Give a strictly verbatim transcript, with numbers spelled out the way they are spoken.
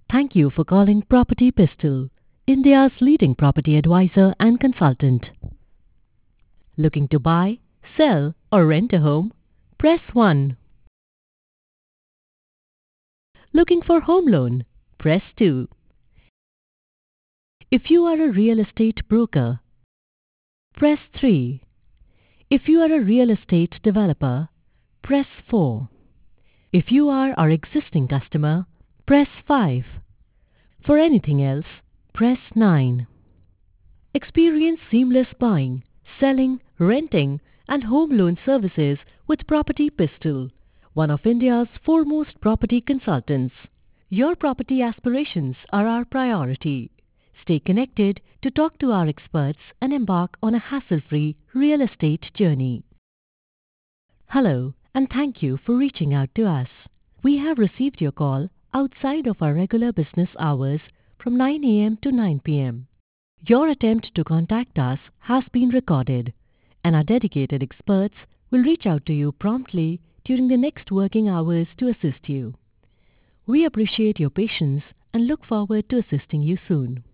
Thank you for calling Property Pistol, India's leading property advisor and consultant. Looking to buy, sell, or rent a home? Press one. Looking for home loan? Press two. If you are a real estate broker, press three. If you are a real estate developer, press four. If you are our existing customer, press five. For anything else, press nine. Experience seamless buying, selling, renting, and home loan services with Property Pistol, one of India's foremost property consultants. Your property aspirations are our priority. Stay connected to talk to our experts and embark on a hassle-free real estate journey. Hello, and thank you for reaching out to us. We have received your call outside of our regular business hours from nine A M to nine P M Your attempt to contact us has been recorded, and our dedicated experts will reach out to you promptly during the next working hours to assist you. We appreciate your patience and look forward to assisting you soon.